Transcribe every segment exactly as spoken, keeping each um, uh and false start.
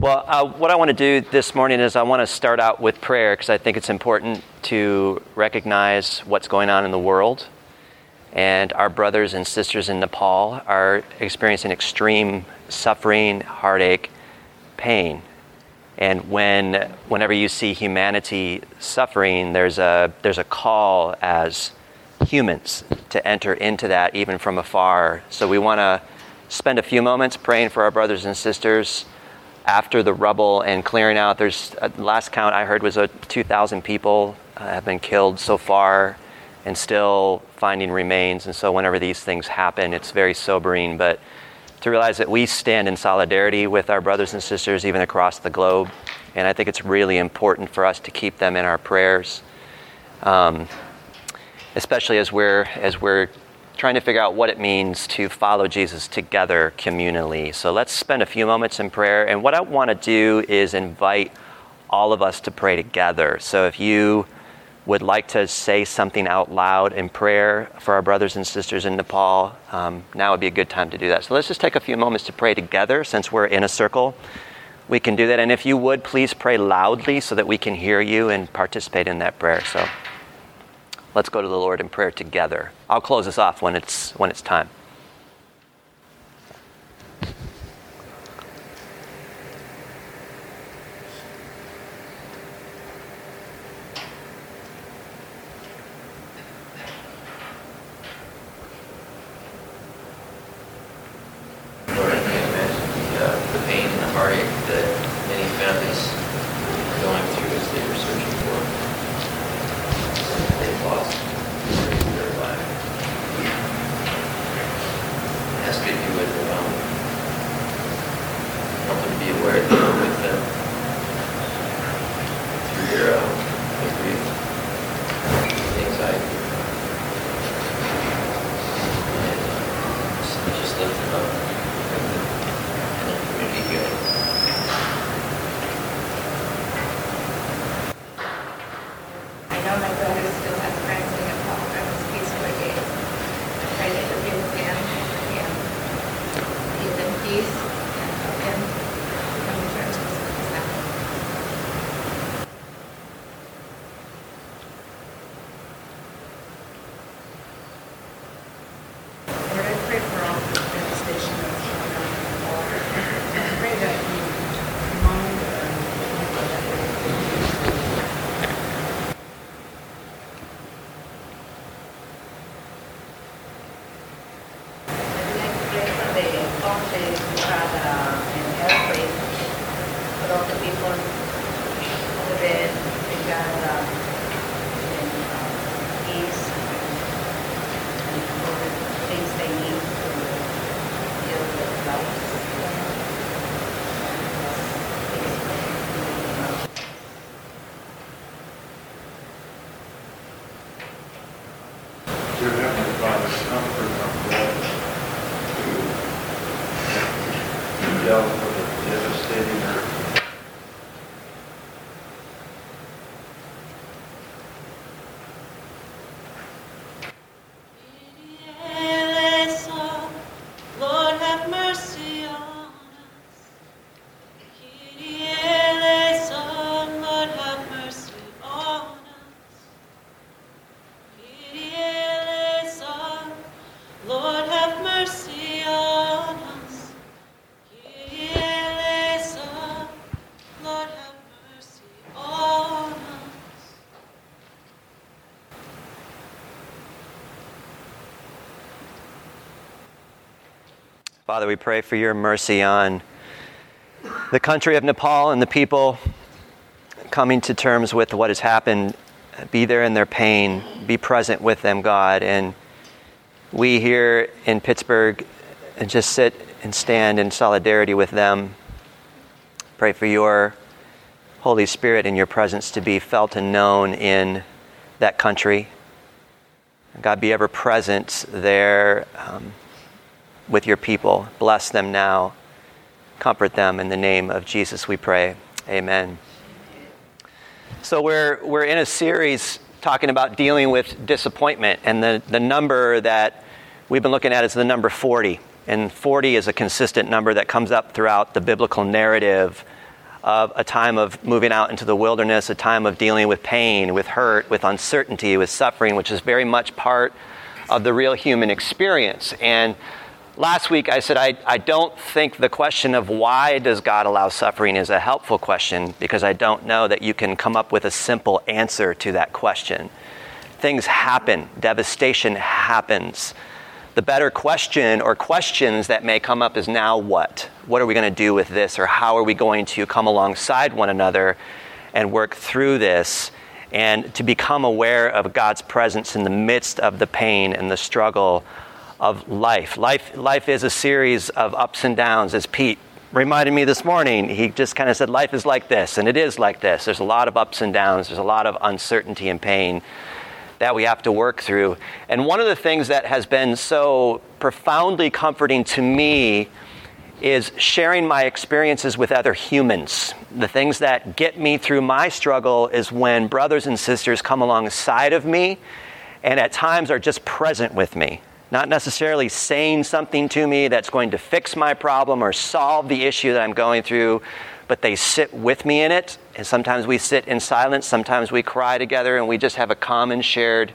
Well, uh, what I want to do this morning is I want to start out with prayer because I think it's important to recognize what's going on in the world. And our brothers and sisters in Nepal are experiencing extreme suffering, heartache, pain. And when, whenever you see humanity suffering, there's a there's a call as humans to enter into that even from afar. So we want to spend a few moments praying for our brothers and sisters after the rubble and clearing out. There's uh, last count I heard was uh, two thousand people uh, have been killed so far and still finding remains. And so whenever these things happen, it's very sobering. But to realize that we stand in solidarity with our brothers and sisters even across the globe. And I think it's really important for us to keep them in our prayers, um, especially as we're as we're trying to figure out what it means to follow Jesus together communally. So let's spend a few moments in prayer. And what I want to do is invite all of us to pray together. So if you would like to say something out loud in prayer for our brothers and sisters in Nepal, um, now would be a good time to do that. So let's just take a few moments to pray together. Since we're in a circle, we can do that. And if you would, please pray loudly so that we can hear you and participate in that prayer. So let's go to the Lord in prayer together. I'll close this off when it's when it's time. Lord, I can't imagine the, uh, the pain and the heartache that many families are going through as they were searching for something they've lost in their life. I ask that you would um, help them be aware that you're with them through their, um, their grief, anxiety, and uh, just lift them up. I know my brother still has friends in Nepal from his peaceful days. I pray that you'll be with them and give them peace and help them come to terms with what's happening. Lord, I pray for all the devastation that's going on in the water. I pray that you remind them that I'd like to pray for the conflict we had uh, in the earthquake, for all the people over there in Gaza, in uh, East, and all the things they need to deal with life. Dear Heavenly Father, comfort our brothers who dealt with a devastating earthquake. Lord have mercy on us. Kyrie eleison, Lord have mercy on us. Kyrie eleison, Lord have mercy on us. Kyrie eleison, Lord have mercy on us. Father, we pray for your mercy on the country of Nepal and the people coming to terms with what has happened. Be there in their pain. Be present with them, God. And we here in Pittsburgh just sit and stand in solidarity with them. Pray for your Holy Spirit and your presence to be felt and known in that country. God, be ever present there um, with your people. Bless them now. Comfort them in the name of Jesus, we pray. Amen. So we're we're in a series talking about dealing with disappointment, and the, the number that we've been looking at is the number forty. And forty is a consistent number that comes up throughout the biblical narrative of a time of moving out into the wilderness, a time of dealing with pain, with hurt, with uncertainty, with suffering, which is very much part of the real human experience. And last week I said I, I don't think the question of why does God allow suffering is a helpful question, because I don't know that you can come up with a simple answer to that question. Things happen. Devastation happens. The better question or questions that may come up is, now what? What are we going to do with this? Or how are we going to come alongside one another and work through this, and to become aware of God's presence in the midst of the pain and the struggle of life. Life, life is a series of ups and downs, as Pete reminded me this morning. He just kind of said, life is like this, and it is like this. There's a lot of ups and downs. There's a lot of uncertainty and pain that we have to work through. And one of the things that has been so profoundly comforting to me is sharing my experiences with other humans. The things that get me through my struggle is when brothers and sisters come alongside of me and at times are just present with me. Not necessarily saying something to me that's going to fix my problem or solve the issue that I'm going through, but they sit with me in it. And sometimes we sit in silence, sometimes we cry together, and we just have a common shared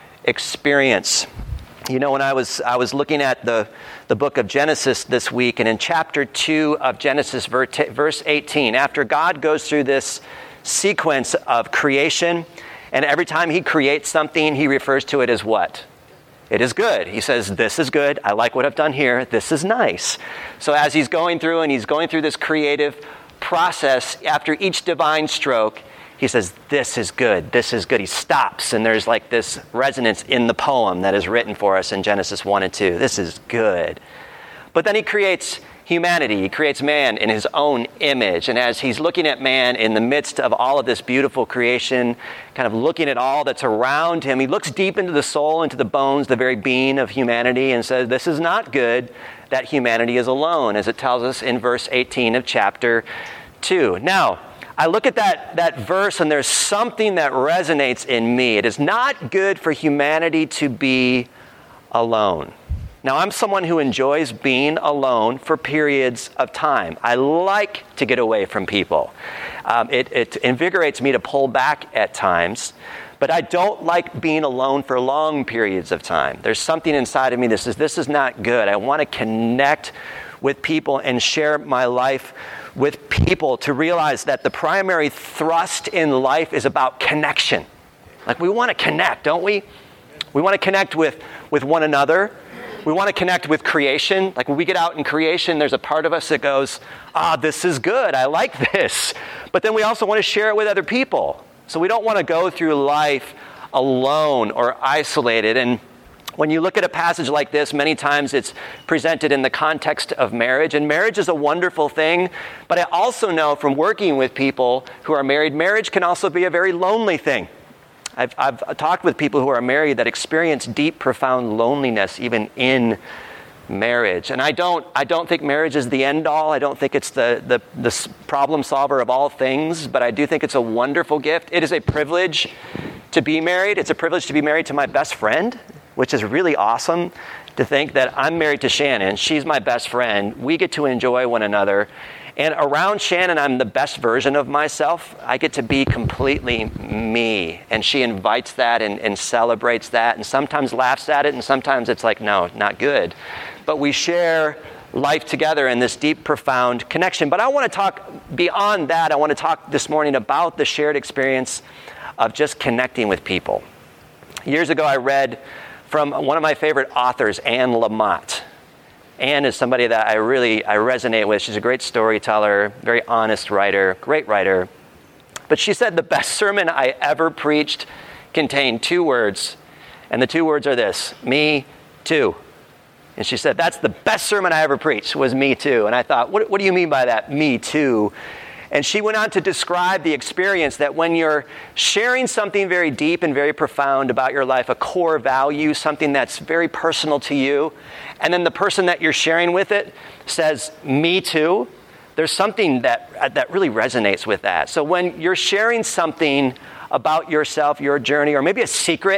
experience. You know, when I was I was looking at the, the book of Genesis this week, and in chapter two of Genesis, verse eighteen, after God goes through this sequence of creation, and every time he creates something, he refers to it as what? It is good. He says, this is good. I like what I've done here. This is nice. So as he's going through and he's going through this creative process, after each divine stroke, he says, this is good. This is good. He stops, and there's like this resonance in the poem that is written for us in Genesis one and two. This is good. But then he creates humanity. He creates man in his own image. And as he's looking at man in the midst of all of this beautiful creation, kind of looking at all that's around him, he looks deep into the soul, into the bones, the very being of humanity, and says, this is not good that humanity is alone, as it tells us in verse eighteen of chapter two. Now, I look at that, that verse, and there's something that resonates in me. It is not good for humanity to be alone. Now, I'm someone who enjoys being alone for periods of time. I like to get away from people. Um, it, it invigorates me to pull back at times, but I don't like being alone for long periods of time. There's something inside of me that says, this is not good. I want to connect with people and share my life with people, to realize that the primary thrust in life is about connection. Like, we want to connect, don't we? We want to connect with, with one another. We want to connect with creation. Like, when we get out in creation, there's a part of us that goes, ah, this is good. I like this. But then we also want to share it with other people. So we don't want to go through life alone or isolated. And when you look at a passage like this, many times it's presented in the context of marriage. And marriage is a wonderful thing. But I also know from working with people who are married, marriage can also be a very lonely thing. I've, I've talked with people who are married that experience deep, profound loneliness even in marriage. And I don't I don't think marriage is the end all. I don't think it's the, the, the problem solver of all things, but I do think it's a wonderful gift. It is a privilege to be married. It's a privilege to be married to my best friend, which is really awesome to think that I'm married to Shannon. She's my best friend. We get to enjoy one another. And around Shannon, I'm the best version of myself. I get to be completely me. And she invites that and, and celebrates that, and sometimes laughs at it, and sometimes it's like, no, not good. But we share life together in this deep, profound connection. But I want to talk beyond that. I want to talk this morning about the shared experience of just connecting with people. Years ago, I read from one of my favorite authors, Anne Lamott. Anne is somebody that I really, I resonate with. She's a great storyteller, very honest writer, great writer. But she said the best sermon I ever preached contained two words. And the two words are this: me too. And she said, that's the best sermon I ever preached, was me too. And I thought, what, what do you mean by that, me too? And she went on to describe the experience that when you're sharing something very deep and very profound about your life, a core value, something that's very personal to you, and then the person that you're sharing with it says, me too, there's something that that really resonates with that. So when you're sharing something about yourself, your journey, or maybe a secret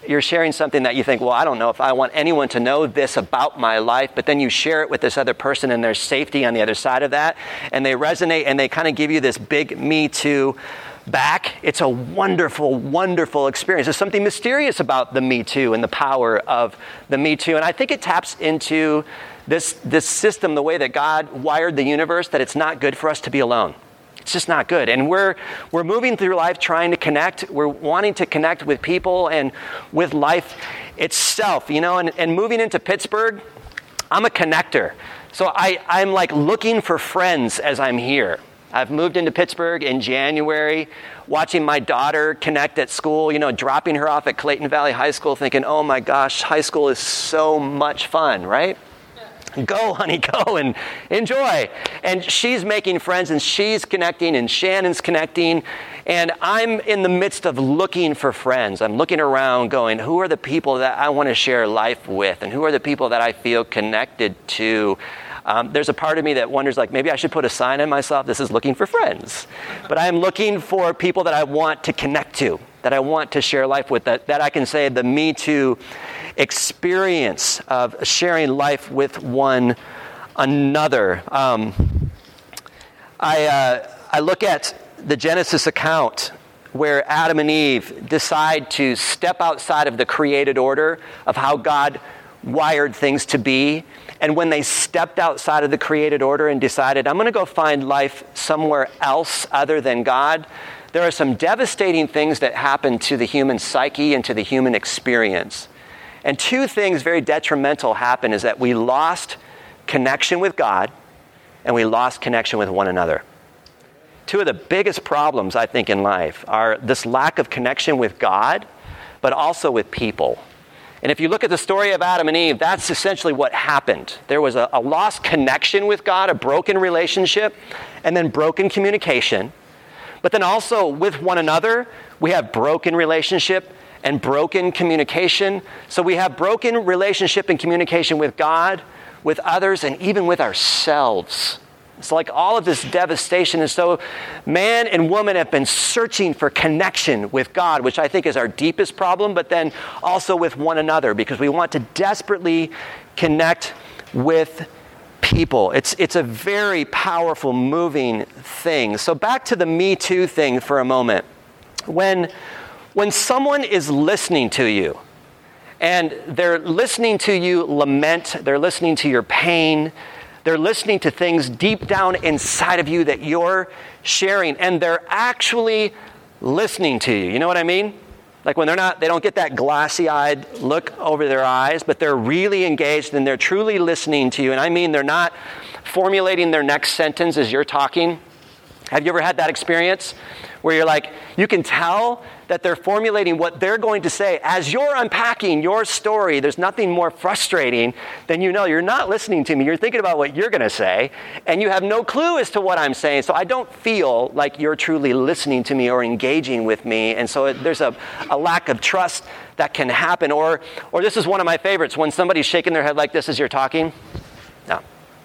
you're sharing something that you think, well, I don't know if I want anyone to know this about my life, but then you share it with this other person and there's safety on the other side of that, and they resonate and they kind of give you this big me too back. It's a wonderful, wonderful experience. There's something mysterious about the Me Too and the power of the Me Too. And I think it taps into this, this system, the way that God wired the universe, that it's not good for us to be alone. It's just not good. And we're we're moving through life trying to connect. We're wanting to connect with people and with life itself, you know, and, and moving into Pittsburgh, I'm a connector. So I, I'm like looking for friends as I'm here. I've moved into Pittsburgh in January, watching my daughter connect at school, you know, dropping her off at Clayton Valley High School thinking, oh my gosh, high school is so much fun, right? Go, honey, go and enjoy. And she's making friends and she's connecting and Shannon's connecting. And I'm in the midst of looking for friends. I'm looking around going, who are the people that I want to share life with? And who are the people that I feel connected to? Um, there's a part of me that wonders, like, maybe I should put a sign on myself. This is looking for friends. But I'm looking for people that I want to connect to, that I want to share life with, that, that I can say the Me Too experience of sharing life with one another. Um, I, uh, I look at the Genesis account where Adam and Eve decide to step outside of the created order of how God wired things to be. And when they stepped outside of the created order and decided, I'm going to go find life somewhere else other than God, there are some devastating things that happen to the human psyche and to the human experience. And two things very detrimental happen is that we lost connection with God and we lost connection with one another. Two of the biggest problems, I think, in life are this lack of connection with God, but also with people. And if you look at the story of Adam and Eve, that's essentially what happened. There was a, a lost connection with God, a broken relationship, and then broken communication. But then also with one another, we have broken relationship and broken communication. So we have broken relationship and communication with God, with others, and even with ourselves. It's like all of this devastation. And so man and woman have been searching for connection with God, which I think is our deepest problem, but then also with one another, because we want to desperately connect with people. It's, it's a very powerful, moving thing. So back to the Me Too thing for a moment. When, when someone is listening to you, and they're listening to you lament, they're listening to your pain, they're listening to things deep down inside of you that you're sharing, and they're actually listening to you. You know what I mean? Like when they're not, they don't get that glassy-eyed look over their eyes, but they're really engaged and they're truly listening to you. And I mean, they're not formulating their next sentence as you're talking. Have you ever had that experience where you're like, you can tell that they're formulating what they're going to say as you're unpacking your story? There's nothing more frustrating than, you know, you're not listening to me. You're thinking about what you're going to say, and you have no clue as to what I'm saying. So I don't feel like you're truly listening to me or engaging with me. And so it, there's a, a lack of trust that can happen. Or, or this is one of my favorites, when somebody's shaking their head like this as you're talking. No.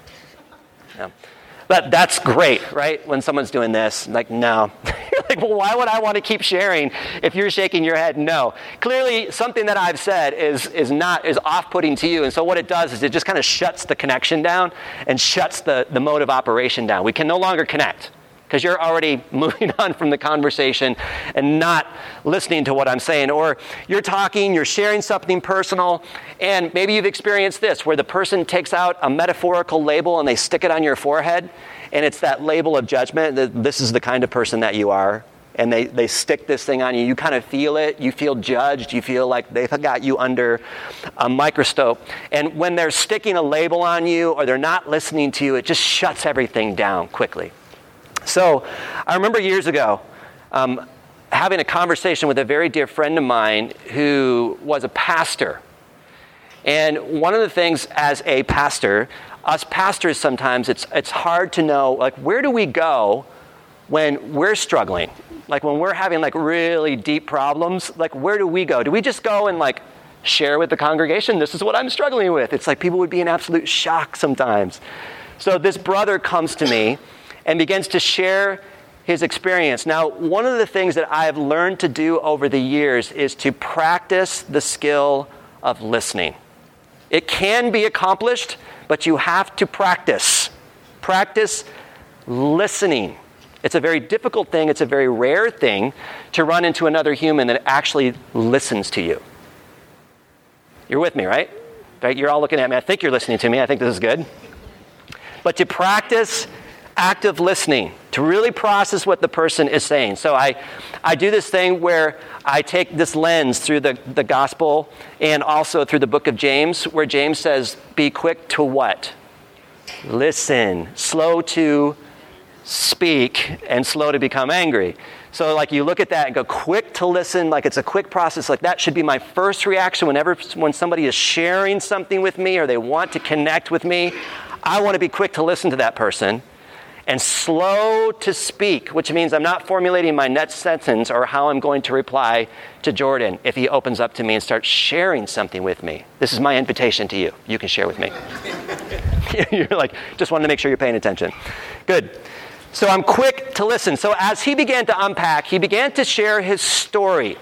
No. But that's great, right? When someone's doing this, like, no. You're like, well, why would I want to keep sharing if you're shaking your head? No. Clearly, something that I've said is is not is off-putting to you. And so what it does is it just kind of shuts the connection down and shuts the, the mode of operation down. We can no longer connect because you're already moving on from the conversation and not listening to what I'm saying. Or you're talking, you're sharing something personal, and maybe you've experienced this, where the person takes out a metaphorical label and they stick it on your forehead, and it's that label of judgment, that this is the kind of person that you are. And they, they stick this thing on you. You kind of feel it. You feel judged. You feel like they've got you under a microscope. And when they're sticking a label on you or they're not listening to you, it just shuts everything down quickly. So I remember years ago um, having a conversation with a very dear friend of mine who was a pastor. And one of the things as a pastor, us pastors sometimes, it's it's hard to know, like, where do we go when we're struggling? Like when we're having like really deep problems, like where do we go? Do we just go and like share with the congregation, this is what I'm struggling with? It's like people would be in absolute shock sometimes. So this brother comes to me and begins to share his experience. Now, one of the things that I've learned to do over the years is to practice the skill of listening. It can be accomplished, but you have to practice. Practice listening. It's a very difficult thing. It's a very rare thing to run into another human that actually listens to you. You're with me, right? Right? You're all looking at me. I think you're listening to me. I think this is good. But to practice active listening, to really process what the person is saying. So I, I do this thing where I take this lens through the, the gospel and also through the book of James, where James says, be quick to what? Listen. Slow to speak and slow to become angry. So like you look at that and go quick to listen, like it's a quick process. Like that should be my first reaction whenever when somebody is sharing something with me or they want to connect with me. I want to be quick to listen to that person. And slow to speak, which means I'm not formulating my next sentence or how I'm going to reply to Jordan if he opens up to me and starts sharing something with me. This is my invitation to you. You can share with me. You're like, just wanted to make sure you're paying attention. Good. So I'm quick to listen. So as he began to unpack, he began to share his story.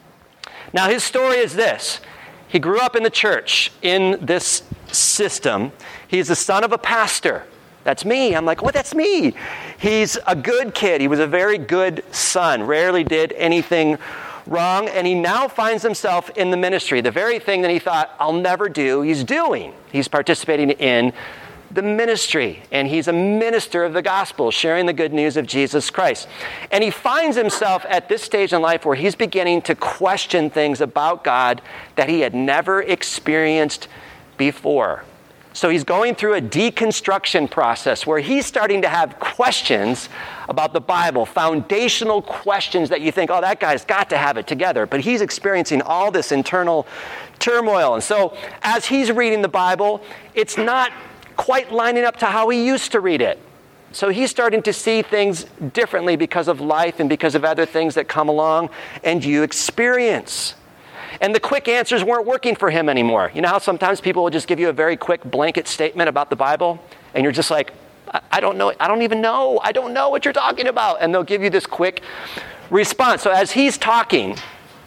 Now his story is this. He grew up in the church in this system. He's the son of a pastor. That's me. I'm like, what? That's me. He's a good kid. He was a very good son. Rarely did anything wrong. And he now finds himself in the ministry. The very thing that he thought, I'll never do, he's doing. He's participating in the ministry. And he's a minister of the gospel, sharing the good news of Jesus Christ. And he finds himself at this stage in life where he's beginning to question things about God that he had never experienced before. So he's going through a deconstruction process where he's starting to have questions about the Bible, foundational questions that you think, oh, that guy's got to have it together. But he's experiencing all this internal turmoil. And so as he's reading the Bible, it's not quite lining up to how he used to read it. So he's starting to see things differently because of life and because of other things that come along and you experience. And the quick answers weren't working for him anymore. You know how sometimes people will just give you a very quick blanket statement about the Bible, and you're just like, I, I don't know. I don't even know. I don't know what you're talking about. And they'll give you this quick response. So as he's talking,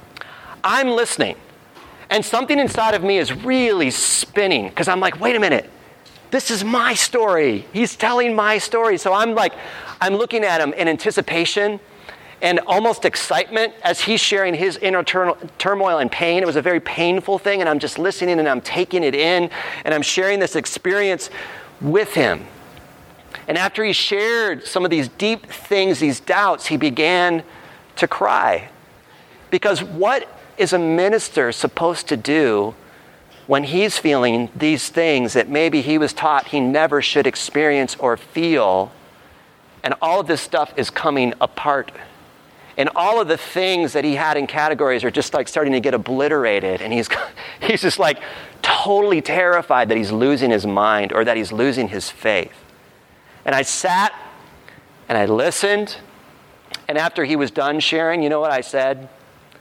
I'm listening. And something inside of me is really spinning because I'm like, wait a minute. This is my story. He's telling my story. So I'm like, I'm looking at him in anticipation and almost excitement as he's sharing his inner tur- turmoil and pain. It was a very painful thing, and I'm just listening and I'm taking it in, and I'm sharing this experience with him. And after he shared some of these deep things, these doubts, he began to cry. Because what is a minister supposed to do when he's feeling these things that maybe he was taught he never should experience or feel, and all of this stuff is coming apart? And all of the things that he had in categories are just like starting to get obliterated. And he's he's just like totally terrified that he's losing his mind or that he's losing his faith. And I sat and I listened. And after he was done sharing, you know what I said?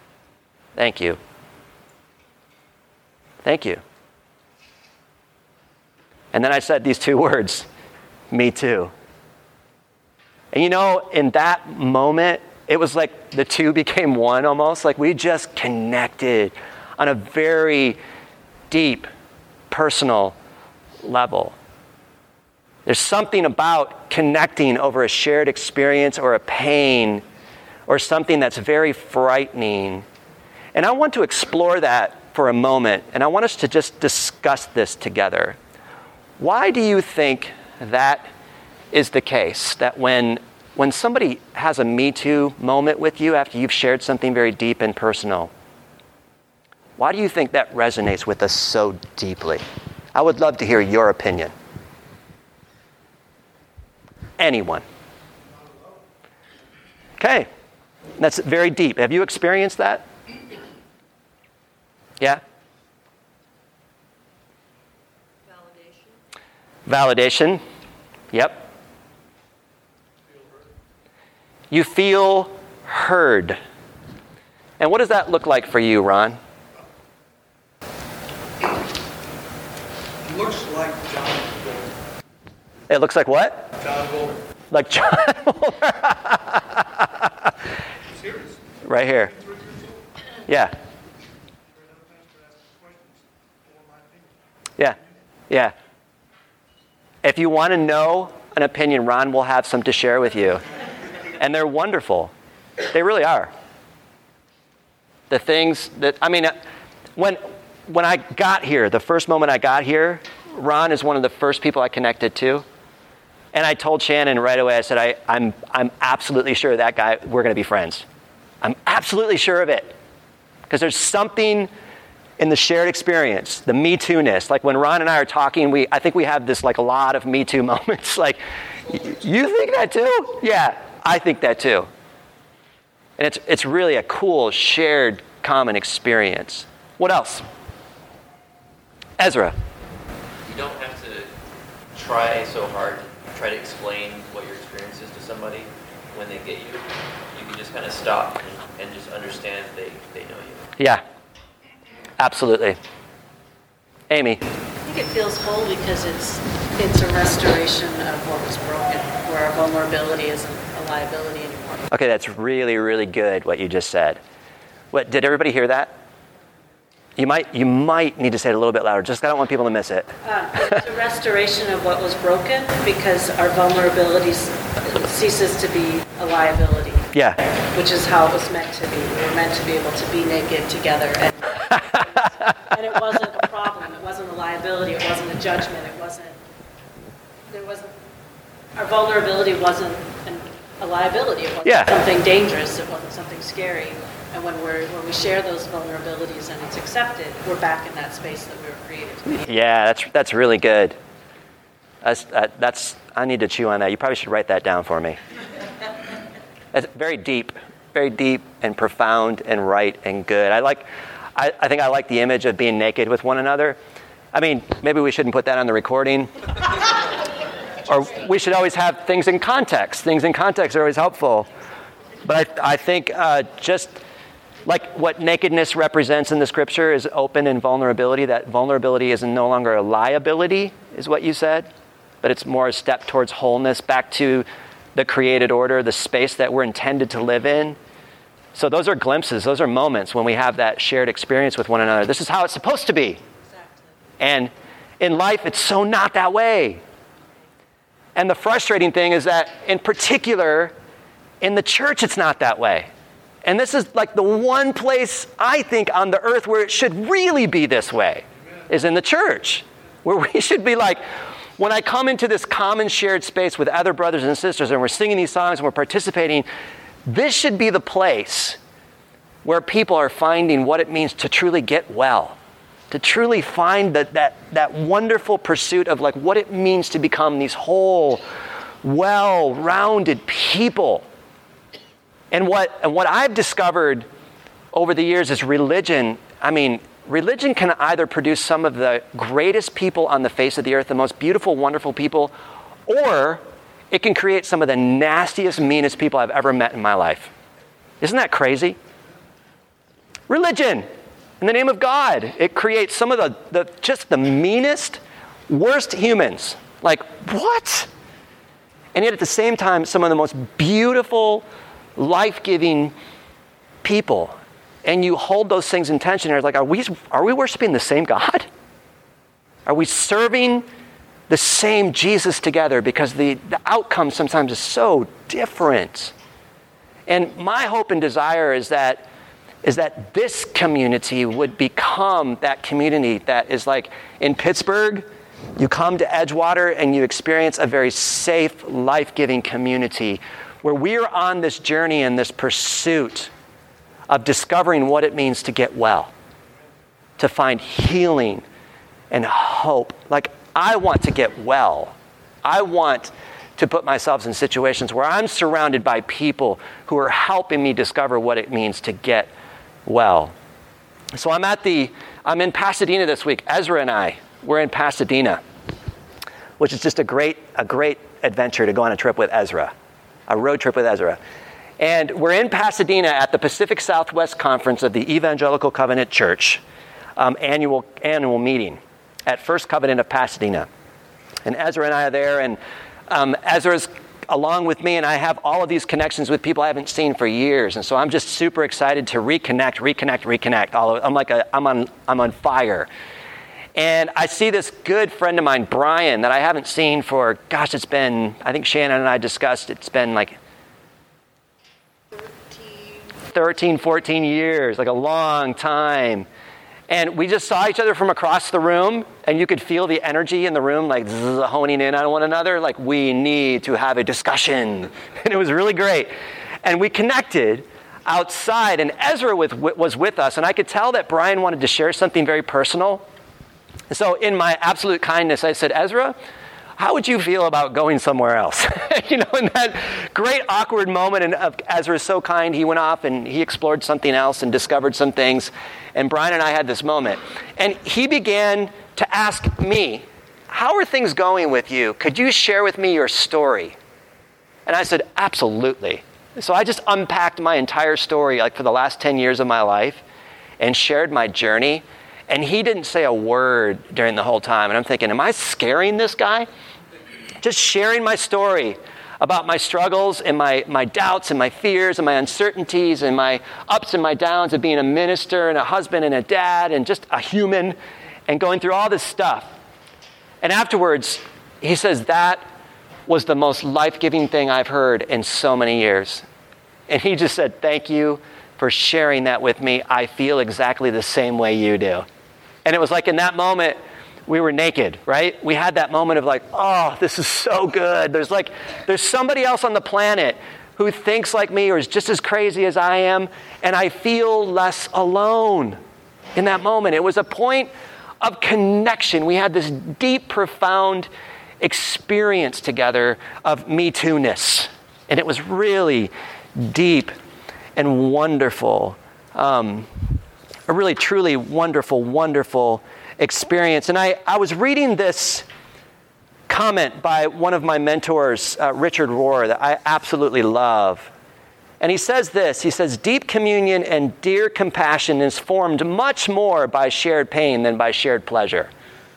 Thank you. Thank you. And then I said these two words, me too. And you know, in that moment, it was like the two became one almost. Like we just connected on a very deep, personal level. There's something about connecting over a shared experience or a pain or something that's very frightening. And I want to explore that for a moment. And I want us to just discuss this together. Why do you think that is the case? That when When somebody has a Me Too moment with you after you've shared something very deep and personal, why do you think that resonates with us so deeply? I would love to hear your opinion. Anyone? Okay, that's very deep. Have you experienced that? Yeah? Validation. Validation. Yep. You feel heard. And what does that look like for you, Ron? It looks like John Goldman. It looks like what? John Goldman. Like John Goldman. right here. Yeah. Yeah. Yeah. If you want to know an opinion, Ron will have some to share with you. And they're wonderful. They really are. The things that, I mean, when when I got here, the first moment I got here, Ron is one of the first people I connected to. And I told Shannon right away, I said, I, I'm I'm absolutely sure that guy, we're going to be friends. I'm absolutely sure of it. Because there's something in the shared experience, the Me Too-ness. Like when Ron and I are talking, we I think we have this like a lot of Me Too moments. Like, you think that too? Yeah, I think that too. And it's it's really a cool, shared, common experience. What else? Ezra. You don't have to try so hard to try to explain what your experience is to somebody when they get you. You can just kind of stop and, and just understand they, they know you. Yeah, absolutely. Amy. I think it feels whole because it's it's a restoration of what was broken, where our vulnerability isn't a liability anymore. Okay, that's really, really good what you just said. What, did everybody hear that? You might you might need to say it a little bit louder, just I don't want people to miss it. Uh, it's a restoration of what was broken because our vulnerability ceases to be a liability. Yeah. Which is how it was meant to be. We were meant to be able to be naked together. And, and it wasn't a problem. It wasn't a liability. It wasn't a judgment. It wasn't, there wasn't, our vulnerability wasn't an, a liability. It wasn't Yeah. something dangerous. It wasn't something scary. And when we're when we share those vulnerabilities and it's accepted, we're back in that space that we were created to be. Yeah, that's that's really good. That's, uh, that's I need to chew on that. You probably should write that down for me. It's very deep, very deep and profound and right and good. I like, I, I think I like the image of being naked with one another. I mean, maybe we shouldn't put that on the recording. Or we should always have things in context. Things in context are always helpful. But I, I think uh, just like what nakedness represents in the scripture is open and vulnerability. That vulnerability is no longer a liability, is what you said, but it's more a step towards wholeness, back to the created order, the space that we're intended to live in. So those are glimpses, those are moments when we have that shared experience with one another. This is how it's supposed to be. Exactly. And in life, it's so not that way. And the frustrating thing is that, in particular, in the church, it's not that way. And this is like the one place, I think, on the earth where it should really be this way, is in the church, where we should be like, when I come into this common shared space with other brothers and sisters and we're singing these songs and we're participating, this should be the place where people are finding what it means to truly get well, to truly find that that that wonderful pursuit of like what it means to become these whole, well-rounded people. And what and what I've discovered over the years is religion, I mean, religion can either produce some of the greatest people on the face of the earth, the most beautiful, wonderful people, or it can create some of the nastiest, meanest people I've ever met in my life. Isn't that crazy? Religion, in the name of God, it creates some of the, the just the meanest, worst humans. Like, what? And yet at the same time, some of the most beautiful, life-giving people. And you hold those things in tension. And it's like, are we, are we worshiping the same God? Are we serving the same Jesus together? Because the, the outcome sometimes is so different. And my hope and desire is that, is that this community would become that community that is like in Pittsburgh, you come to Edgewater and you experience a very safe, life-giving community where we are on this journey and this pursuit of discovering what it means to get well, to find healing and hope. Like, I want to get well. I want to put myself in situations where I'm surrounded by people who are helping me discover what it means to get well. So I'm at the, I'm in Pasadena this week. Ezra and I, we're in Pasadena, which is just a great, a great adventure to go on a trip with Ezra. A road trip with Ezra. And we're in Pasadena at the Pacific Southwest Conference of the Evangelical Covenant Church um, annual annual meeting at First Covenant of Pasadena. And Ezra and I are there, and um, Ezra's along with me, and I have all of these connections with people I haven't seen for years. And so I'm just super excited to reconnect, reconnect, reconnect. All of, I'm like a, I'm on, I'm on fire. And I see this good friend of mine, Brian, that I haven't seen for, gosh, it's been, I think Shannon and I discussed, it's been like thirteen, fourteen years, like a long time. And we just saw each other from across the room, and you could feel the energy in the room, like zzz, honing in on one another, like we need to have a discussion. And it was really great. And we connected outside, and Ezra with, was with us, and I could tell that Brian wanted to share something very personal. So in my absolute kindness, I said, Ezra, how would you feel about going somewhere else? You know, in that great awkward moment, and uh, Ezra is so kind, he went off and he explored something else and discovered some things. And Brian and I had this moment. And he began to ask me, how are things going with you? Could you share with me your story? And I said, absolutely. So I just unpacked my entire story, like for the last ten years of my life, and shared my journey. And he didn't say a word during the whole time. And I'm thinking, am I scaring this guy? Just sharing my story about my struggles and my, my doubts and my fears and my uncertainties and my ups and my downs of being a minister and a husband and a dad and just a human and going through all this stuff. And afterwards, he says, that was the most life-giving thing I've heard in so many years. And he just said, thank you for sharing that with me. I feel exactly the same way you do. And it was like in that moment, we were naked, right? We had that moment of like, oh, this is so good. There's like, there's somebody else on the planet who thinks like me or is just as crazy as I am, and I feel less alone in that moment. It was a point of connection. We had this deep, profound experience together of Me Too-ness. And it was really deep and wonderful. Um, a really, truly wonderful, wonderful experience. And I, I was reading this comment by one of my mentors, uh, Richard Rohr, that I absolutely love. And he says this, he says, deep communion and dear compassion is formed much more by shared pain than by shared pleasure.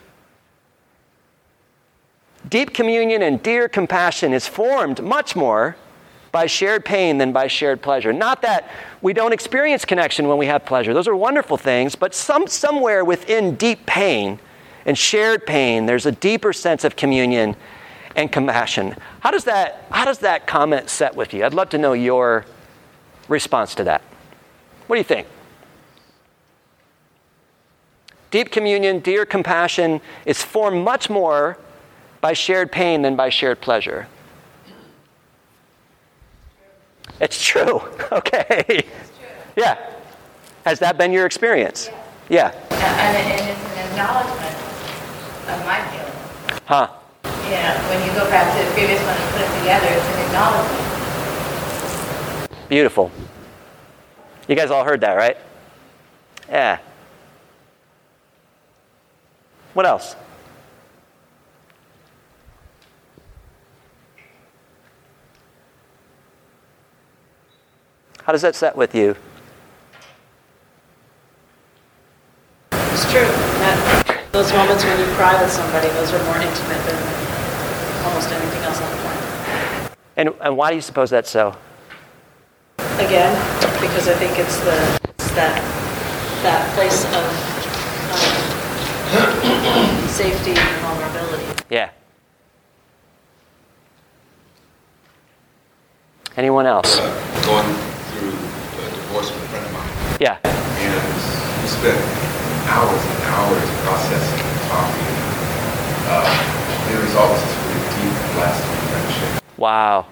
Deep communion and dear compassion is formed much more by shared pain than by shared pleasure. Not that we don't experience connection when we have pleasure. Those are wonderful things, but some somewhere within deep pain and shared pain, there's a deeper sense of communion and compassion. How does that, how does that comment set with you? I'd love to know your response to that. What do you think? Deep communion, dear compassion is formed much more by shared pain than by shared pleasure. It's true. Okay. It's true. Yeah. Has that been your experience? Yeah. Yeah. And, and it's an acknowledgement of my feelings. Huh. Yeah, when you go back to the previous one and put it together, it's an acknowledgement. Beautiful. You guys all heard that, right? Yeah. What else? How does that set with you? It's true. That, those moments when you cry with somebody, those are more intimate than almost anything else on the planet. And and why do you suppose that's so? Again, because I think it's the it's that that place of um, safety and vulnerability. Yeah. Anyone else? Uh, going through a divorce with a friend of mine. Yeah. And we spent hours and hours processing and talking. Uh, the result was this really deep, lasting friendship. Wow.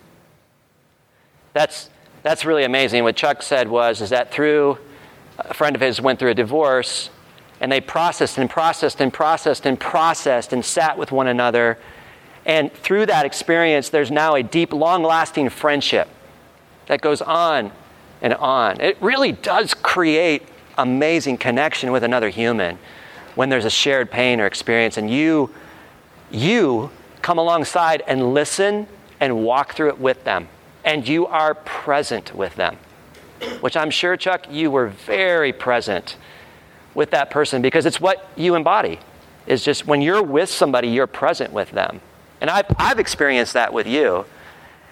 That's that's really amazing. What Chuck said was is that through a friend of his went through a divorce, and they processed and processed and processed and processed and sat with one another. And through that experience, there's now a deep, long-lasting friendship that goes on and on. It really does create amazing connection with another human when there's a shared pain or experience, and you, you come alongside and listen and walk through it with them, and you are present with them, which I'm sure, Chuck, you were very present with that person, because it's what you embody. Is just when you're with somebody, you're present with them. And I've, I've experienced that with you.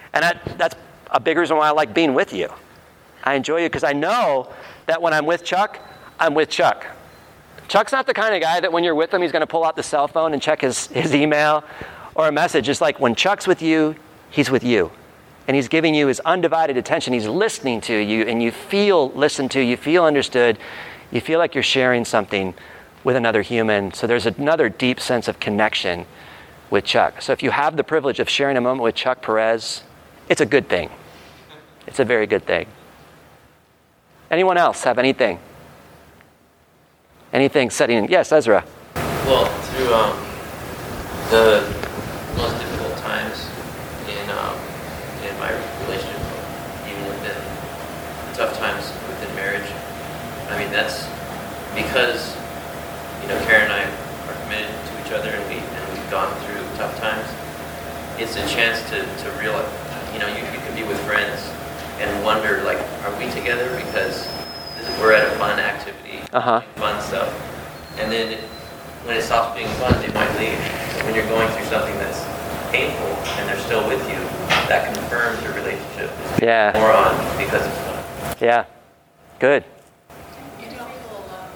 And that, that's a big reason why I like being with you. I enjoy you because I know that when I'm with Chuck, I'm with Chuck. Chuck's not the kind of guy that when you're with him, he's going to pull out the cell phone and check his, his email or a message. It's like when Chuck's with you, he's with you. And he's giving you his undivided attention. He's listening to you, and you feel listened to, you feel understood, you feel like you're sharing something with another human. So there's another deep sense of connection with Chuck. So if you have the privilege of sharing a moment with Chuck Perez, it's a good thing. It's a very good thing. Anyone else have anything? Anything setting in? Yes, Ezra. Well, through um, the most difficult times in um, in my relationship, even within tough times within marriage, I mean, that's because, you know, Karen and I are committed to each other, and, we, and we've gone through tough times. It's a chance to, to realize, you know, you, you can be with friends and wonder, like, are we together? Because this is, we're at a fun activity, Uh-huh. fun stuff. And then it, when it stops being fun, they might leave. When you're going through something that's painful and they're still with you, that confirms your relationship is Yeah. more on because it's fun. Yeah. Good. You don't feel alone.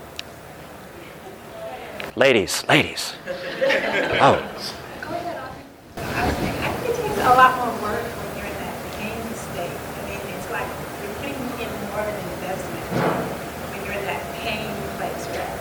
Ladies, ladies. Oh. Go ahead, Audrey. I was thinking, I think it takes a lot more work when you're in that pain state. I mean, it's like you're putting in more of an investment when you're in that pain place, right?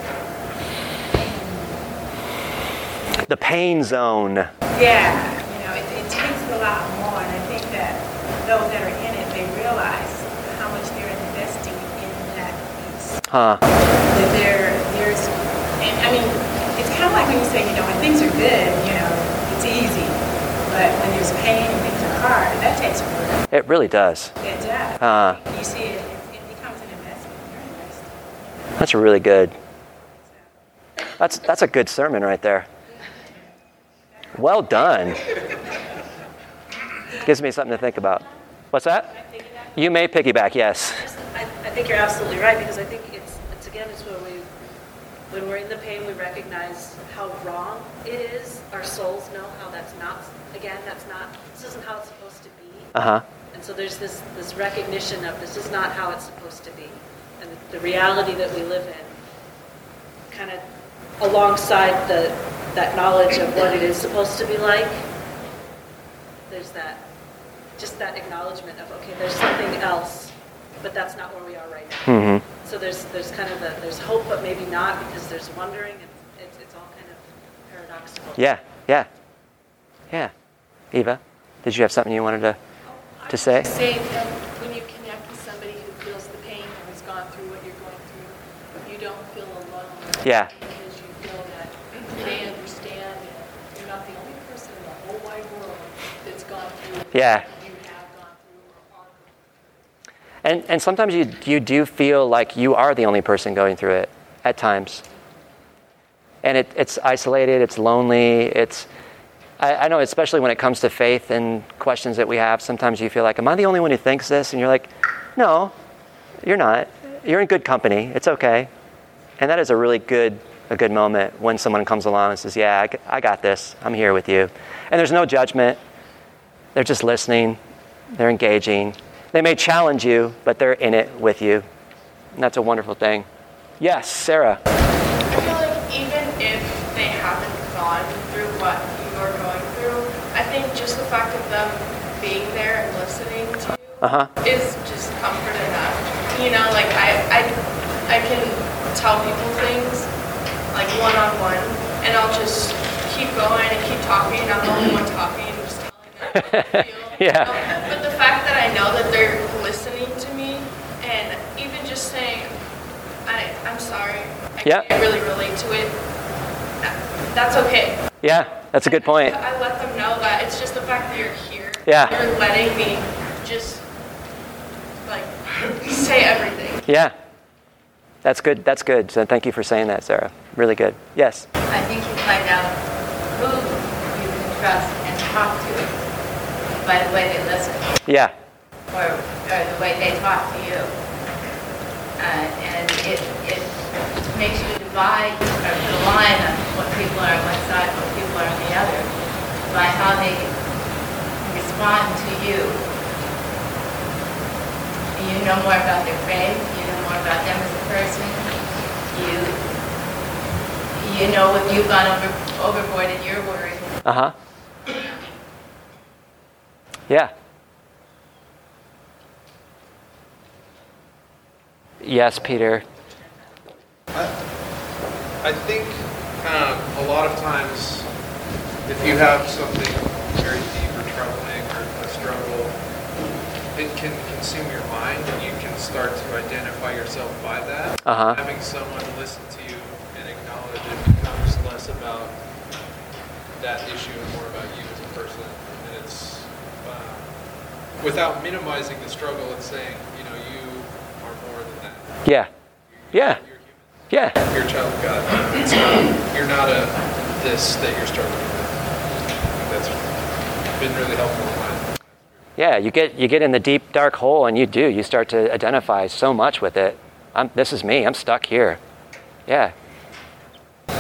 The pain zone. Yeah, you know, it, it takes a lot more, and I think that those that are in it, they realize how much they're investing in that piece. Huh. That there, there's, and I mean, it's kind of like when you say, you know, when things are good, you know, it's easy, but when there's pain and things are hard, that takes work. It really does. It does. Uh. You see, it, it, it becomes an investment. You're investing. That's really good. That's that's a good sermon right there. Well done. Gives me something to think about. What's that? You may piggyback, yes. I, I think you're absolutely right, because I think it's, it's again, it's when we, when we're in the pain, we recognize how wrong it is. Our souls know how that's not, again, that's not, this isn't how it's supposed to be. Uh-huh. And so there's this, this recognition of this is not how it's supposed to be. And the, the reality that we live in, kind of alongside the that knowledge of what it is supposed to be like, there's that, just that acknowledgement of, okay, there's something else, but that's not where we are right now. Mm-hmm. So there's there's kind of the, there's hope, but maybe not, because there's wondering, and it's, it's all kind of paradoxical. Yeah, yeah, yeah. Eva, did you have something you wanted to, to say? Say that when you connect with somebody who feels the pain and has gone through what you're going through, you don't feel alone. Yeah. Because you feel that they understand and you're not the only person in the whole wide world that's gone through what Yeah. you have gone through or are going through. And and sometimes you you do feel like you are the only person going through it at times. And it, it's isolated, it's lonely, it's I, I know especially when it comes to faith and questions that we have, sometimes you feel like, am I the only one who thinks this? And you're like, no, you're not. You're in good company. It's okay. And that is a really good a good moment when someone comes along and says, yeah, I, I got this. I'm here with you. And there's no judgment. They're just listening. They're engaging. They may challenge you, but they're in it with you. And that's a wonderful thing. Yes, Sarah. I feel like even if they haven't gone through what you're going through, I think just the fact of them being there and listening to you Uh-huh. is just comfort enough. You know, like I, I, I can tell people things like one-on-one, and I'll just keep going and keep talking. I'm the only one talking, just telling them how I feel. Yeah. You know? But the fact that I know that they're listening to me, and even just saying, I, I'm sorry, I Yeah. can't really relate to it, that, that's okay. Yeah, that's a good point. I, I let them know that it's just the fact that you're here. Yeah. You're letting me just, like, say everything. Yeah. That's good. That's good. So thank you for saying that, Sarah. Really good. Yes. I think you find out who you can trust and talk to by the way they listen, Yeah. or, or the way they talk to you. Uh, and it, it makes you divide or the line of what people are on one side and what people are on the other by how they respond to you. You know more about their faith, you know more about them as a person, you you know if you've gone over, overboard in your worry. Uh-huh. Yeah. Yes, Peter. I, I think um, a lot of times if you have something very deep or troubling or a struggle, it can consume your mind and you can start to identify yourself by that. Uh-huh. Having someone listen to you and acknowledge it becomes less about that issue and more about you as a person. And it's uh, without minimizing the struggle, it's saying, you know, you are more than that. Yeah. Yeah. You're human. Yeah. You're a child of God. It's not, you're not a this that you're struggling with. I think that's been really helpful in mine. Yeah, you get you get in the deep, dark hole, and you do. You start to identify so much with it. I'm, this is me. I'm stuck here. Yeah. Um,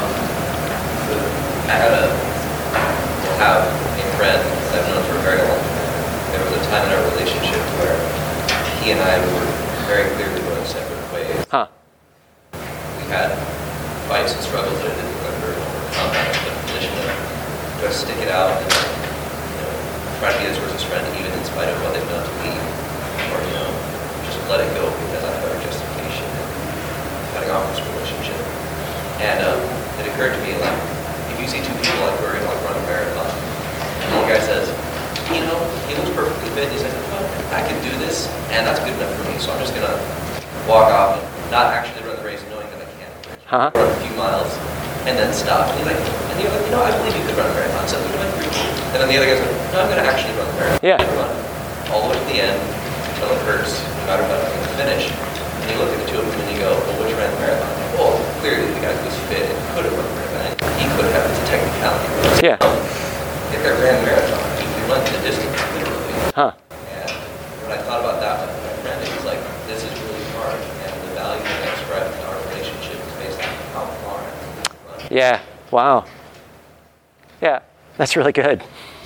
so I had a, well, have a friend that I've known for a very long time. There was a time in our relationship where he and I were very clearly going separate ways. Huh. We had fights and struggles that I didn't remember overcome. I was in a position to just stick it out and, you know, try to be this person's friend even in spite of what they've done to me. Or, you know, just let it go because I have better justification in cutting off this relationship. And um, it occurred to me, like, if you see two people like we're going to like run a marathon, and one guy says, you know, he looks perfectly fit, and he's like, well, I can do this, and that's good enough for me, so I'm just going to walk off and not actually run the race knowing that I can't. Uh-huh. Run a few miles, and then stop. And he's like, and you're like, you know, I believe you could run a marathon, so we're doing pretty cool. And then the other guy's like, no, I'm going to actually run the marathon. Yeah. Run all the way to the end, until it hurts, no matter what, I'm going to finish. And you look at the two of them and you go, well, which ran the marathon? Well, clearly the guy who was fit and could have run the marathon. He could have, it's a technicality. Yeah. If I ran the marathon, we went the distance, literally. Huh. And when I thought about that with my friend, it was like, this is really hard. And the value that I express in our relationship is based on how far I run. Yeah. Wow. Yeah. That's really good.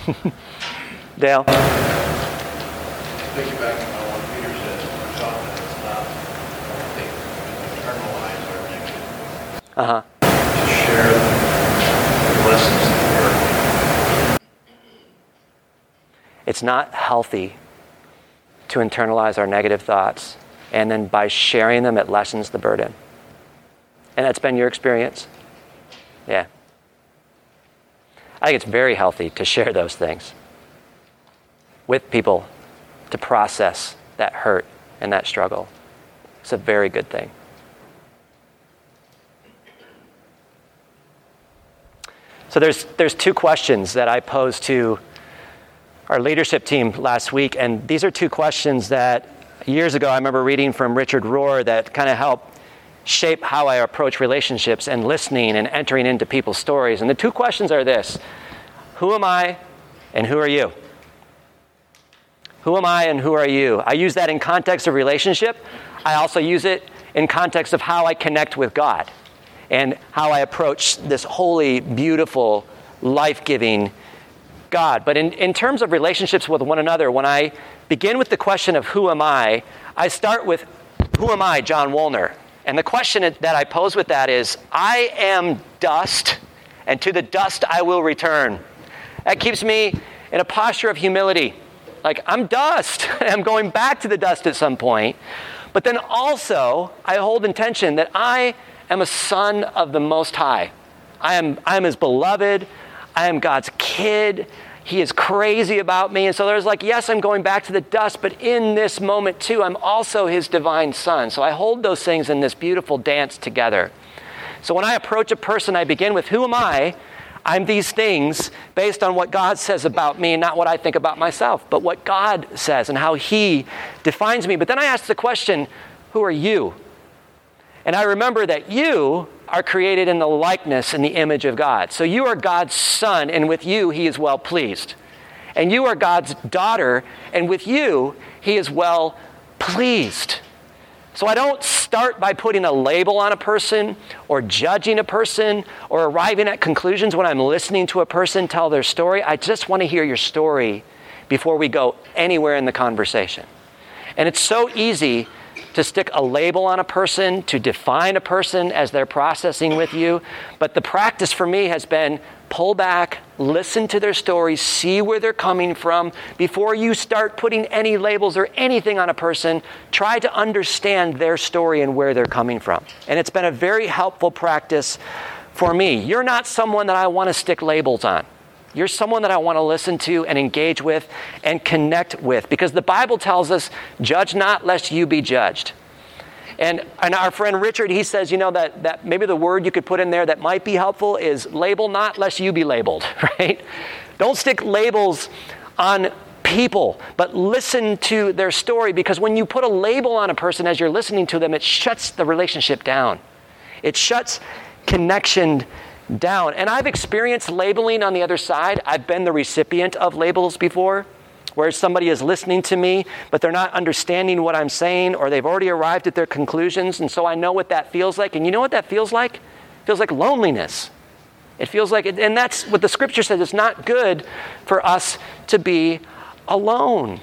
Dale? Piggybacking on what Peter said, we're talking, it's not, I don't think, internalize our negative. Uh-huh. To share the lessons that It's not healthy to internalize our negative thoughts, and then by sharing them, it lessens the burden. And that's been your experience? Yeah. I think it's very healthy to share those things with people to process that hurt and that struggle. It's a very good thing. So there's there's two questions that I posed to our leadership team last week, and these are two questions that years ago I remember reading from Richard Rohr that kind of helped shape how I approach relationships and listening and entering into people's stories. And the two questions are this: who am I and who are you? Who am I and who are you? I use that in context of relationship. I also use it in context of how I connect with God and how I approach this holy, beautiful, life-giving God. But in, in terms of relationships with one another, when I begin with the question of who am I, I start with who am I, John Woolner? And the question that I pose with that is, I am dust, and to the dust I will return. That keeps me in a posture of humility. Like, I'm dust, and I'm going back to the dust at some point. But then also, I hold intention that I am a son of the Most High. I am, I am his beloved. I am God's kid. He is crazy about me. And so there's like, yes, I'm going back to the dust, but in this moment too, I'm also his divine son. So I hold those things in this beautiful dance together. So when I approach a person, I begin with, who am I? I'm these things based on what God says about me, not what I think about myself, but what God says and how he defines me. But then I ask the question, who are you? And I remember that you are created in the likeness and the image of God. So you are God's son, and with you, he is well pleased. And you are God's daughter, and with you, he is well pleased. So I don't start by putting a label on a person or judging a person or arriving at conclusions when I'm listening to a person tell their story. I just want to hear your story before we go anywhere in the conversation. And it's so easy to stick a label on a person, to define a person as they're processing with you. But the practice for me has been pull back, listen to their story, see where they're coming from. Before you start putting any labels or anything on a person, try to understand their story and where they're coming from. And it's been a very helpful practice for me. You're not someone that I want to stick labels on. You're someone that I want to listen to and engage with and connect with, because the Bible tells us, judge not lest you be judged. And, and our friend Richard, he says, you know, that, that maybe the word you could put in there that might be helpful is label not lest you be labeled, right? Don't stick labels on people, but listen to their story, because when you put a label on a person as you're listening to them, it shuts the relationship down. It shuts connection down. And I've experienced labeling on the other side. I've been the recipient of labels before, where somebody is listening to me, but they're not understanding what I'm saying, or they've already arrived at their conclusions. And so I know what that feels like. And you know what that feels like? It feels like loneliness. It feels like, it, and that's what the scripture says. It's not good for us to be alone.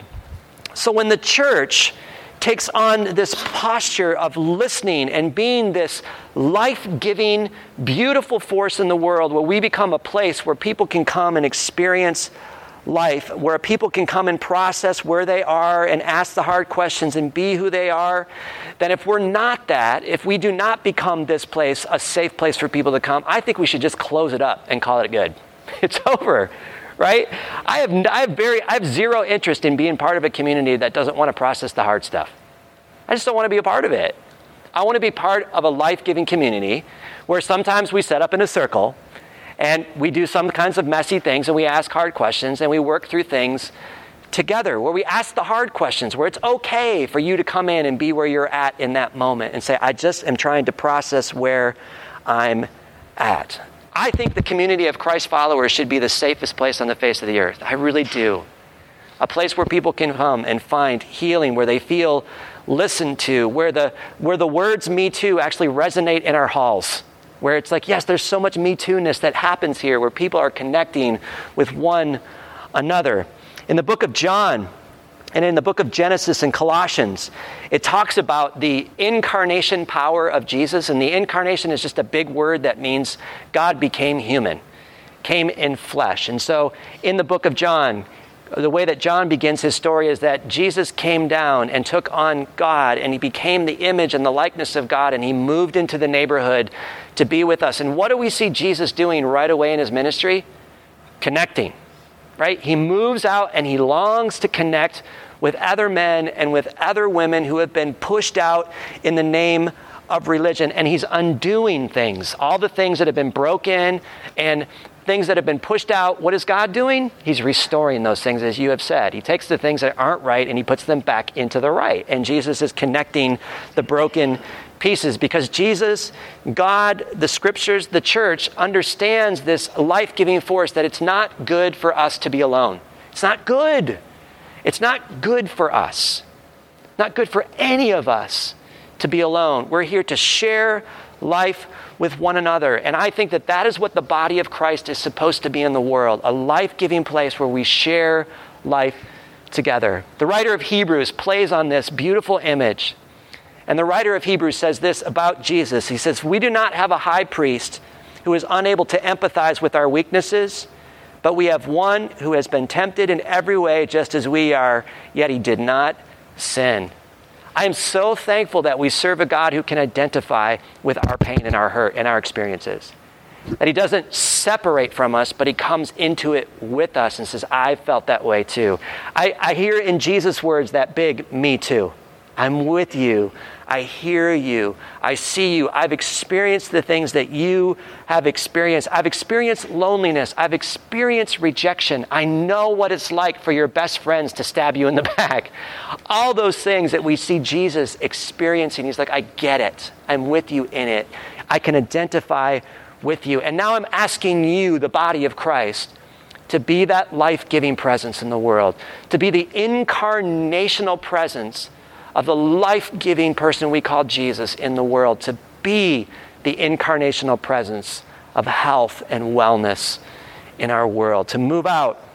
So when the church takes on this posture of listening and being this life-giving, beautiful force in the world, where we become a place where people can come and experience life, where people can come and process where they are and ask the hard questions and be who they are, then if we're not that, if we do not become this place, a safe place for people to come, I think we should just close it up and call it good. It's over. Right? I have I have very I have zero interest in being part of a community that doesn't want to process the hard stuff. I just don't want to be a part of it. I want to be part of a life-giving community where sometimes we set up in a circle and we do some kinds of messy things and we ask hard questions and we work through things together, where we ask the hard questions, where it's okay for you to come in and be where you're at in that moment and say, I just am trying to process where I'm at. I think the community of Christ followers should be the safest place on the face of the earth. I really do. A place where people can come and find healing, where they feel listened to, where the where the words Me Too actually resonate in our halls, where it's like, yes, there's so much Me Too-ness that happens here, where people are connecting with one another. In the book of John, and in the book of Genesis and Colossians, it talks about the incarnation power of Jesus. And the incarnation is just a big word that means God became human, came in flesh. And so in the book of John, the way that John begins his story is that Jesus came down and took on God, and he became the image and the likeness of God, and he moved into the neighborhood to be with us. And what do we see Jesus doing right away in his ministry? Connecting. Right? He moves out and he longs to connect with other men and with other women who have been pushed out in the name of religion. And he's undoing things, all the things that have been broken and things that have been pushed out. What is God doing? He's restoring those things, as you have said. He takes the things that aren't right and he puts them back into the right. And Jesus is connecting the broken pieces, because Jesus, God, the scriptures, the church understands this life-giving force, that it's not good for us to be alone. It's not good. It's not good for us. Not good for any of us to be alone. We're here to share life with one another. And I think that that is what the body of Christ is supposed to be in the world, a life-giving place where we share life together. The writer of Hebrews plays on this beautiful image. And the writer of Hebrews says this about Jesus. He says, we do not have a high priest who is unable to empathize with our weaknesses, but we have one who has been tempted in every way just as we are, yet he did not sin. I am so thankful that we serve a God who can identify with our pain and our hurt and our experiences. That he doesn't separate from us, but he comes into it with us and says, I felt that way too. I, I hear in Jesus' words that big me too. I'm with you. I hear you. I see you. I've experienced the things that you have experienced. I've experienced loneliness. I've experienced rejection. I know what it's like for your best friends to stab you in the back. All those things that we see Jesus experiencing. He's like, I get it. I'm with you in it. I can identify with you. And now I'm asking you, the body of Christ, to be that life-giving presence in the world, to be the incarnational presence of the life-giving person we call Jesus in the world, to be the incarnational presence of health and wellness in our world, to move out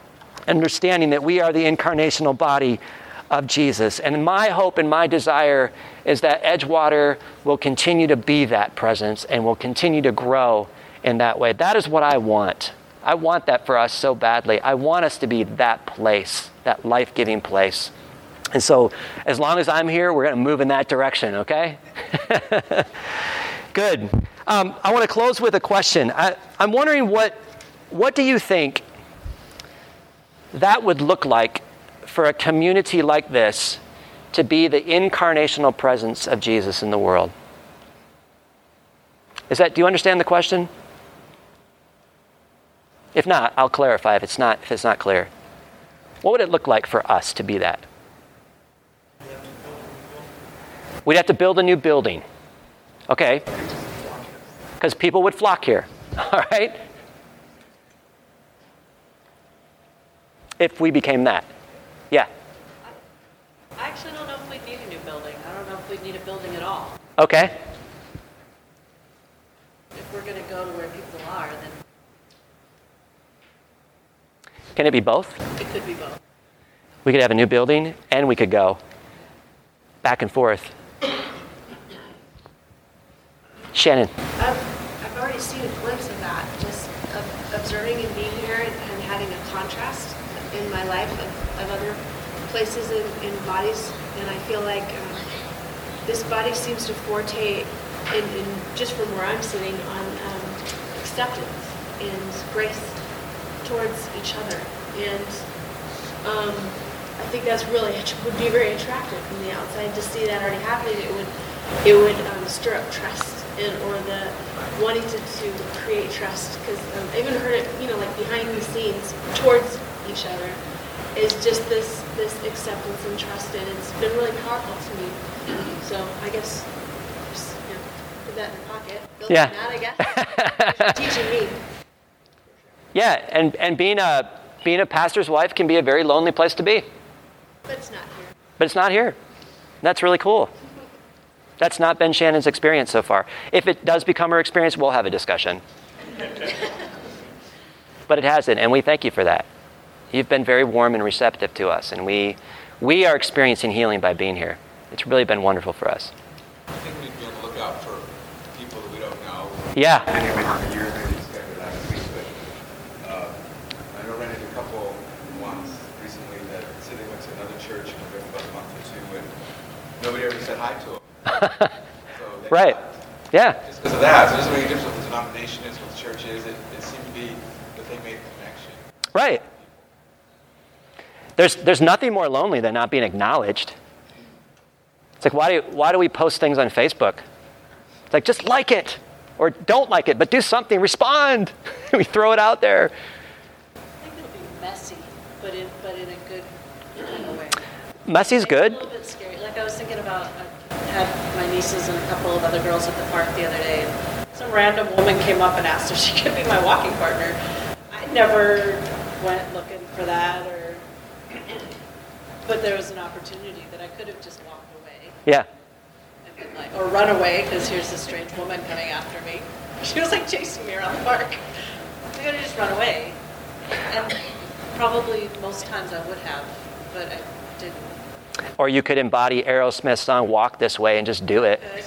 understanding that we are the incarnational body of Jesus. And my hope and my desire is that Edgewater will continue to be that presence and will continue to grow in that way. That is what I want. I want that for us so badly. I want us to be that place, that life-giving place. And so as long as I'm here, we're going to move in that direction, okay? Good. Um, I want to close with a question. I, I'm wondering what, what do you think that would look like for a community like this to be the incarnational presence of Jesus in the world? Is that, do you understand the question? If not, I'll clarify if it's not, if it's not clear. What would it look like for us to be that? We'd have to build a new building. Okay. Because people would flock here. All right? If we became that. Yeah. I actually don't know if we'd need a new building. I don't know if we'd need a building at all. Okay. If we're going to go to where people are, then Can it be both? it could be both. We could have a new building and we could go back and forth. Shannon. I've, I've already seen a glimpse of that, just of observing and being here and, and having a contrast in my life of, of other places and, and bodies. And I feel like um, this body seems to forte, in, in just from where I'm sitting, on um, acceptance and grace towards each other. And um, I think that's really, would be very attractive from the outside to see that already happening. It would, it would um, stir up trust. And, or the wanting to, to create trust, because um, I even heard it, you know, like behind the scenes towards each other, is just this this acceptance and trust, and it's been really powerful to me. So I guess just, you know, put that in your pocket. Build Yeah. on that, I guess. Teaching me. Yeah, and, and being a being a pastor's wife can be a very lonely place to be. But it's not here. But it's not here. That's really cool. That's not been Shannon's experience so far. If it does become her experience, we'll have a discussion. But it hasn't, and we thank you for that. You've been very warm and receptive to us, and we we are experiencing healing by being here. It's really been wonderful for us. I think we'd be on the lookout for people that we don't know. Yeah. Anyway, years maybe discovered last week, but uh, I know I ran into a couple once recently that said they went to another church for about a month or two, and nobody ever said hi to them. So they Right. got- Yeah. Just because of that. So it doesn't make a difference what the denomination is, what the church is. It, it seemed to be that they made a connection. Right. There's there's nothing more lonely than not being acknowledged. It's like, why do why do we post things on Facebook? It's like, just like it, or don't like it, but do something, respond. We throw it out there. I think it'll be messy, but in but in a good kind of way. Messy's It's good. a little bit scary. Like I was thinking about, I had my nieces and a couple of other girls at the park the other day, and some random woman came up and asked if she could be my walking partner. I never went looking for that, or but there was an opportunity that I could have just walked away. Yeah. And been like, or run away because here's this strange woman coming after me. She was like chasing me around the park. I could have just run away, and probably most times I would have, but I didn't. Or you could embody Aerosmith's song "Walk This Way" and just do it. I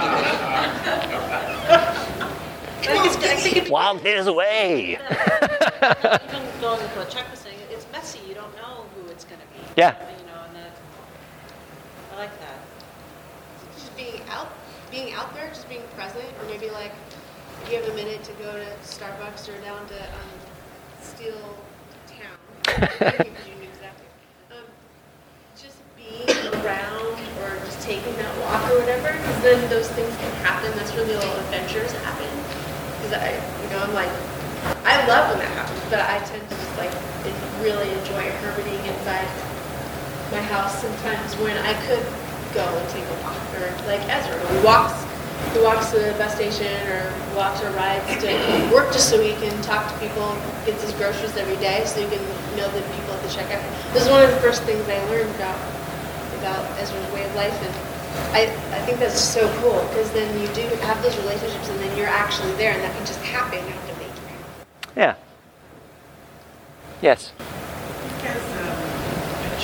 think it's, I think it's, Walk this way. even going with what Chuck was saying, it's messy. You don't know who it's going to be. Yeah. You know, and that, I like that. Just being out, being out there, just being present, or maybe like if you have a minute to go to Starbucks or down to um, Steel Town. Exactly. Um, just being around or just taking that walk or whatever, because then those things can happen. That's where the little adventures happen. Because I, you know, I'm like, I love when that happens, but I tend to just like really enjoy hermiting inside my house sometimes when I could go and take a walk, or like Ezra, who walks, who walks to the bus station or walks or rides to work just so he can talk to people, gets his groceries every day, so he can know the people at the checkout. This is one of the first things I learned about about Ezra's way of life, and I I think that's so cool because then you do have those relationships, and then you're actually there, and that can just happen. You don't have to make it. Yeah. Yes.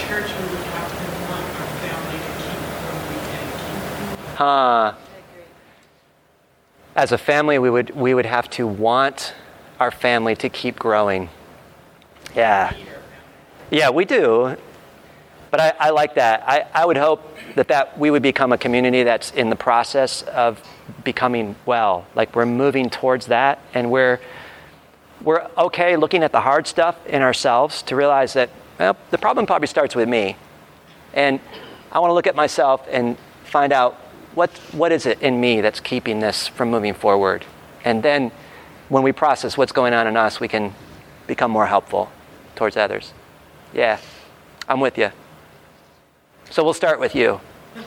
church, we would have to want our family to keep growing and keep. Huh. As a family, we would we would have to want our family to keep growing. Yeah. Yeah, we do. But I, I like that. I, I would hope that, that we would become a community that's in the process of becoming well. Like we're moving towards that, and we're we're okay looking at the hard stuff in ourselves to realize that, well, the problem probably starts with me. And I want to look at myself and find out what what is it in me that's keeping this from moving forward. And then when we process what's going on in us, we can become more helpful towards others. Yeah, I'm with you. So we'll start with you.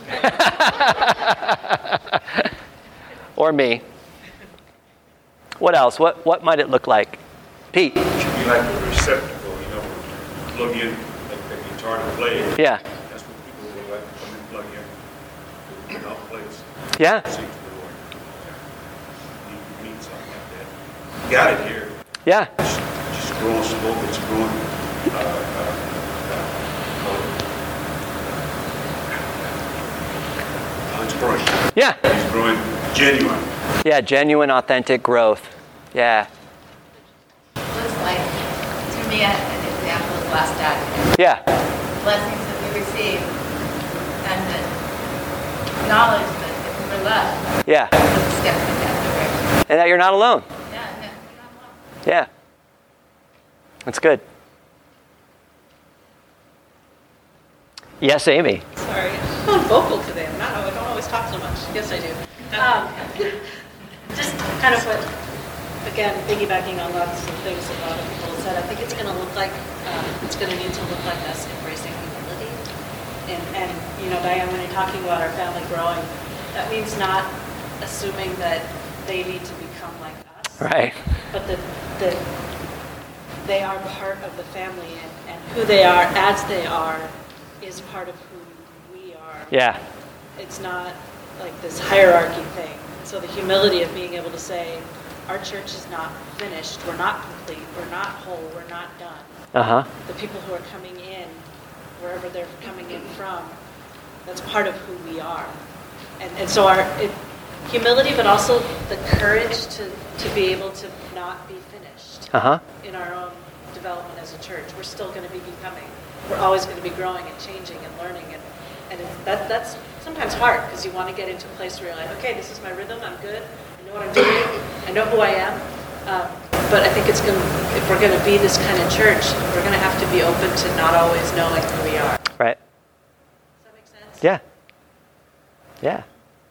Or me. What else? What what might it look like? Pete. It should be like a receptacle, you know, plug in like the guitar to play. Yeah. That's what people would like to come and plug in to help place. Yeah. Sing to the Lord. You need something like that. You got it here. Yeah. It's just growing slow, it's growing. Uh, uh, uh, it's growing. Yeah. It's growing genuine. Yeah, genuine, authentic growth. Yeah. Looks like, to me, an example is last Saturday. Yeah. Blessings that we receive and the knowledge that if we were left, Yeah. it's a step in that direction. And that you're not alone. Yeah, yeah, you're not alone. Yeah. That's good. Yes, Amy. Sorry, I'm not vocal today. I'm not, I don't always talk so much. Yes, I do. Um, just kind of what, again, piggybacking on lots of things that a lot of people have said, I think it's going to look like, um, it's going to need to look like us embracing humility. And, and, you know, Diane, when you're talking about our family growing, that means not assuming that they need to become like us. Right. But that, that they are part of the family, and, and who they are as they are is part of who we are. Yeah. It's not like this hierarchy thing. So the humility of being able to say, our church is not finished, we're not complete, we're not whole, we're not done. Uh-huh. The people who are coming in, wherever they're coming in from, that's part of who we are. And, and so our it, humility, but also the courage to, to be able to not be finished Uh-huh. in our own development as a church. We're still going to be becoming. We're always going to be growing and changing and learning. And, and it's, that, that's sometimes hard because you want to get into a place where you're like, okay, this is my rhythm, I'm good, I know what I'm doing, I know who I am. Um, but I think it's going to, if we're going to be this kind of church, we're going to have to be open to not always knowing who we are. Right. Does that make sense? Yeah. Yeah.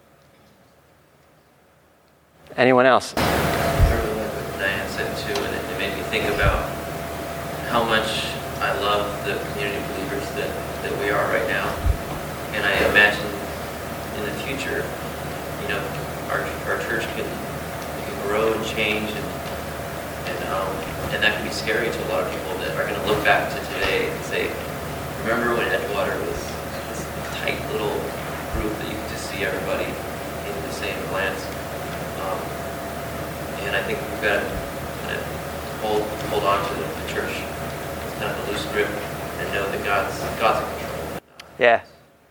Anyone else? I really like what Diane said too, and it, it made me think about how much I love the community of believers that, that we are right now. And I imagine in the future, you know, our, our church can, can grow and change, and and um, and that can be scary to a lot of people that are going to look back to today and say, remember when Edgewater was this tight little group that you could just see everybody in the same glance. Um, and I think we've got to kind of hold hold on to the, the church, kind of a loose grip, and know that God's God's in control. Yeah.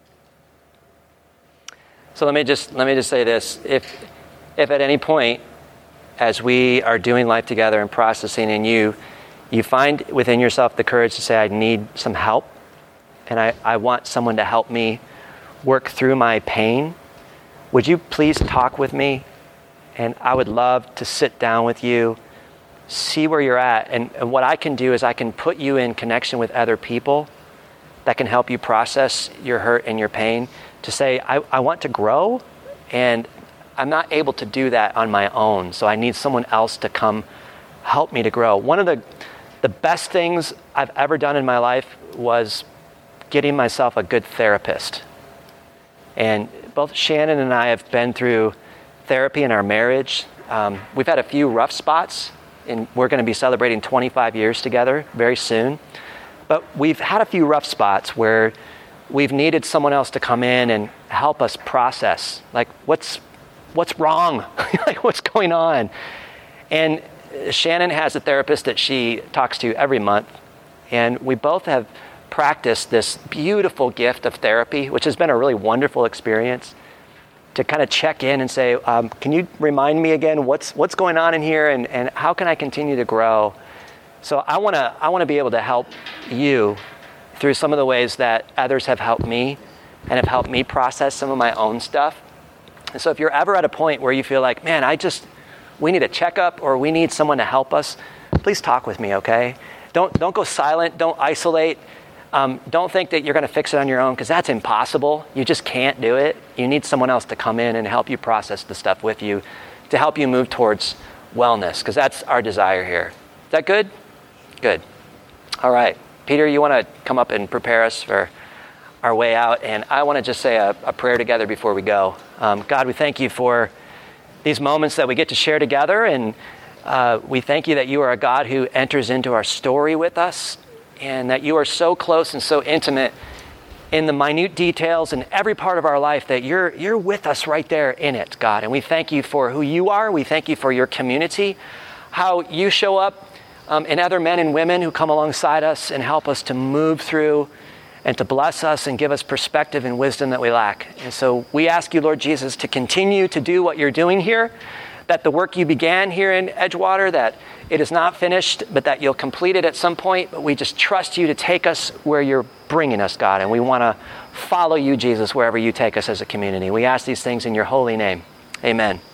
So let me just let me just say this: if if at any point, as we are doing life together and processing, and you you find within yourself the courage to say, I need some help, and I, I want someone to help me work through my pain, would you please talk with me? And I would love to sit down with you, see where you're at. And, and what I can do is I can put you in connection with other people that can help you process your hurt and your pain, to say, I, I want to grow, and I'm not able to do that on my own. So I need someone else to come help me to grow. One of the, the best things I've ever done in my life was getting myself a good therapist. And both Shannon and I have been through therapy in our marriage. Um, we've had a few rough spots, and we're going to be celebrating twenty-five years together very soon. But we've had a few rough spots where we've needed someone else to come in and help us process, like what's what's wrong, like what's going on. And Shannon has a therapist that she talks to every month, and we both have practice this beautiful gift of therapy, which has been a really wonderful experience, to kind of check in and say, um, can you remind me again what's what's going on in here, and, and how can I continue to grow? So I want to I want to be able to help you through some of the ways that others have helped me and have helped me process some of my own stuff. And so if you're ever at a point where you feel like, man, I just, we need a checkup or we need someone to help us, please talk with me, okay? Don't don't go silent, don't isolate. Um, don't think that you're going to fix it on your own, because that's impossible. You just can't do it. You need someone else to come in and help you process the stuff with you, to help you move towards wellness, because that's our desire here. Is that good? Good. All right. Peter, you want to come up and prepare us for our way out? And I want to just say a, a prayer together before we go. Um, God, we thank you for these moments that we get to share together, and uh, we thank you that you are a God who enters into our story with us, and that you are so close and so intimate in the minute details in every part of our life, that you're you're with us right there in it, God. And we thank you for who you are. We thank you for your community, how you show up um, in other men and women who come alongside us and help us to move through and to bless us and give us perspective and wisdom that we lack. And so we ask you, Lord Jesus, to continue to do what you're doing here, that the work you began here in Edgewater, that it is not finished, but that you'll complete it at some point. But we just trust you to take us where you're bringing us, God. And we want to follow you, Jesus, wherever you take us as a community. We ask these things in your holy name. Amen.